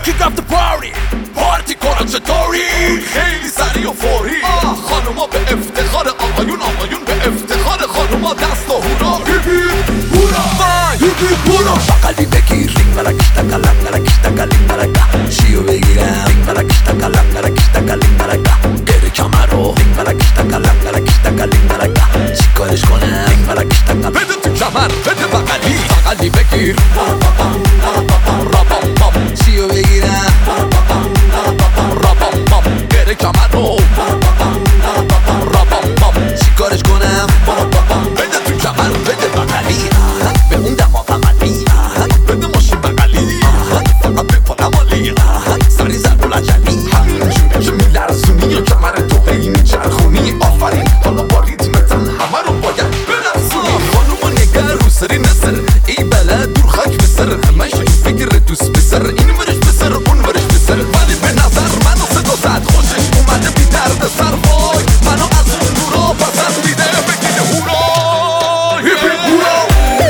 King of the party پارتی کنن چطوری خیلی سریع و فوری خانوما به افتخار آقایون آقایون به افتخار خانوما دست و هورا هیپی هورا هیپی هورا بغلی بگیر رینگ ملکشتا کلم ملکشتا کلیم ملکا چیو بگیرم رینگ ملکشتا کلم ملکشتا کلیم ملکا گره کمرو رینگ ملکشتا کلم ملکشتا کلیم ملکا چی کارش کنم رینگ ملکشتا کلم بده تو کمر بده بغلی بگیر رابام بام چیو بگیرم رابام بام گره کمرو رابام بام چی کارش کنم بده تو کمر بده بغلی به اون دماغ عملی بده ماشین بغلی فقط بپالم عالی سری زد و لجلی همینجوری که میلرزونی یا کمر تو هی میچرخونی آفرین حالا با ریتمتن همه رو باید برسونی خانوما نگر رو سری نسر ای بلد دور خاک بسر همش فکر دوست بسر این ورش بسر اون ورش بسر ولی به نظر منو صدا زد خوشش اومده بی درد سر وای منو از اون نورا پسند دیده بگیده هورا هیپی هورا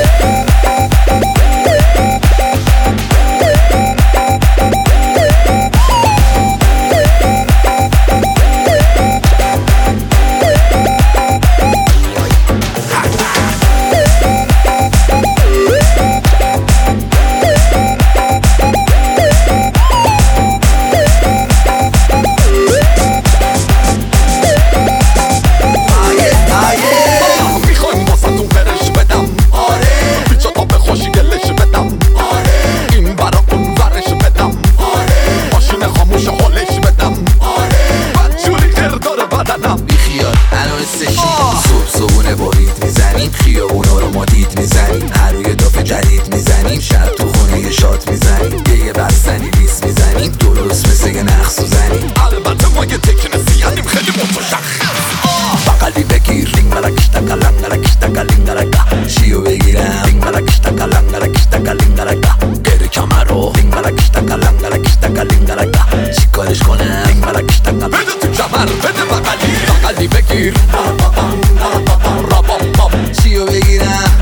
صبحونه با ریت میزنیم خیابونا رو ما دید میزنیم هر روی دافه جدید میزنیم شب تو خونه یه شات میزنیم یه بستنی لیست میزنیم درست مثل یه نخ سوزنیم البته ما یه تکنسی هنیم خیلی متشخص بغلی بگیر رینگ ملکشتا کلم ملکشتا کلیم ملکا چیو بگیرم رینگ ملکشتا کلم ملکشتا کلیم ملکا گره کمرو رینگ ملکشتا کلم ملکشتا کلیم ملکا چی کارش کنم رینگ ملکشتا کلم بده تو کمر بده بغلی بگیر رابام بام چیو بگیرم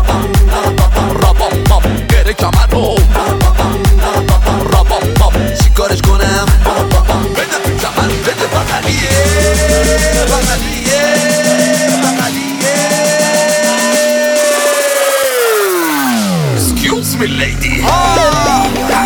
رابام بام گره کمرو رابام بام چی کارش کنم بده تو کمر بده بغلیه Excuse me lady